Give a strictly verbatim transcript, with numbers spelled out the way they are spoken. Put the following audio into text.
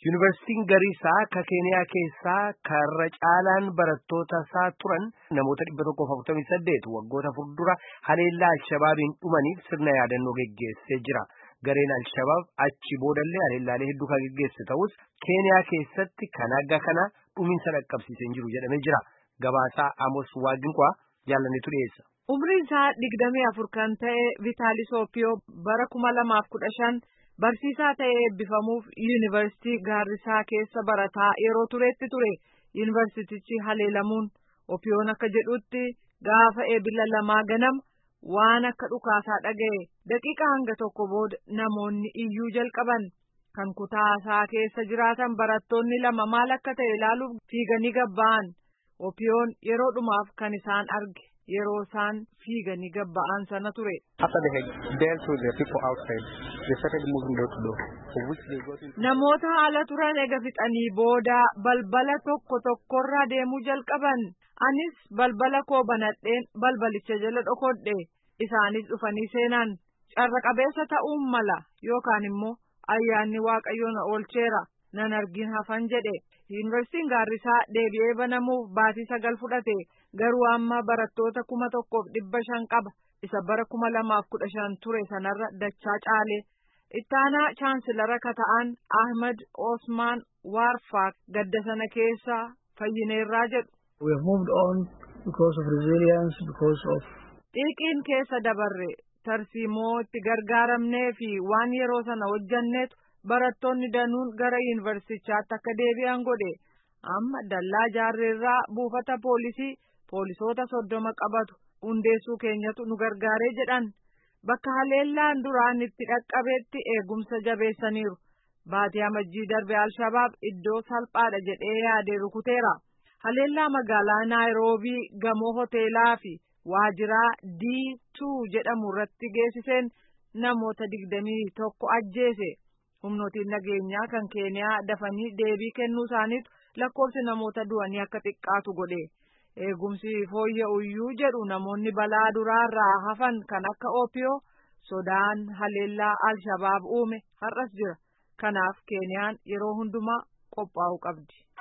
Yuunivarsiitiin Gariisaa ka Keeniyaa keessaa karra caalaan barattoota isaa turan namoota dhibba tokkoof afurtamii saddeet waggoota fuuldura haleellaa Alshabaabiin dhumaniif sirna yaadannoo geggeessee jira. Gareen Alshabaab achi boodallee haleellaalee hedduu kan geggeesse ta'us Keeniyaa keessatti kan akka kana dhumiinsa dhaqqabsiisee hin jiru jedhamee jira. Gabaasaa Amos Waaqinqaa jaalannetu dhiyeessa. Umriin isaa digdamii afur kan ta'e Vitaalis Oopiyoo bara kuma lamaaf kudha shan barsiisaa ta'ee eebbifamuuf yuunivarsiitii Gaarrisaa keessa barataa yeroo turetti ture. Yuunivarsiitichi haleelamuun Oopiyoon akka jedhutti gaafa eebila lamaa ganama waan akka dhukaasaa dhaga'e daqiiqa hanga tokko booda namoonni iyyuu jalqaban. Kan kutaasaa keessa jiraatan barattoonni lama maal akka ta'e ilaaluuf fiiganii gabba'an. Oopiyoon yeroo dhumaaf kan isaan arge yeroo isaan fiiganii gabba'an sana ture. Namoota haala turan ega fixanii booda balbala tokko tokkorra deemuu jalqaban. Anis balbala koo banadheen balbalicha jala dhokodhe. Isaanis dhufanii seenan. Carra qabeessa ta'uun mala yookaan immoo ayyaanni Waaqayyoon oolcheera nan argin hafan jedhe. Yuunivarsiitiin Gaarrisaa deebi'ee banamuuf baatii sagal fudhate garuu amma barattoota kuma tokkoof dhibba shan qaba. Isa bara kuma lamaaf kudha shan ture sanarra dachaa caale. Ittaanaa chaansilara ka ta'an Ahmad Osman Warfaq gadda sana keessa fayyineerraa jedhu. We have moved on because of resilience, because of xiiqiin keessa dabarre tarsiimoo itti gargaaramnee fi waan yeroo sana hojjanneetu barattoonni danuun gara yuunivarsiitichaatti akka deebi'an godhe. Amma dallaa jaarreerraa buufata poolisii poolisoota soddoma qabatu hundeessuu keenyatu nu gargaaree jedhan. Bakka haleellaan duraan itti dhaqqabeetti eegumsa jabeessaniiru. Baatii amajjii darbe Alshabaab iddoo salphaadha jedhee yaadee rukuteera. Haleellaa magaalaa Naayiroobii gamoo hoteelaa fi waajiraa D two jedhamu irratti geessiseen namoota digdamii tokko ajjeese. Humnootiin nageenyaa kan Keeniyaa dafanii deebii kennuu isaaniitu lakkoofsi namoota du'anii akka xiqqaatu godhe. Eegumsi fooyya'uyyuu jedhu namoonni balaa duraarraa hafan kan akka Oopiyoo sodaan haleellaa Alshabaab uume har'as jira. Kanaaf Keeniyaan yeroo hundumaa qophaa'uu qabdi.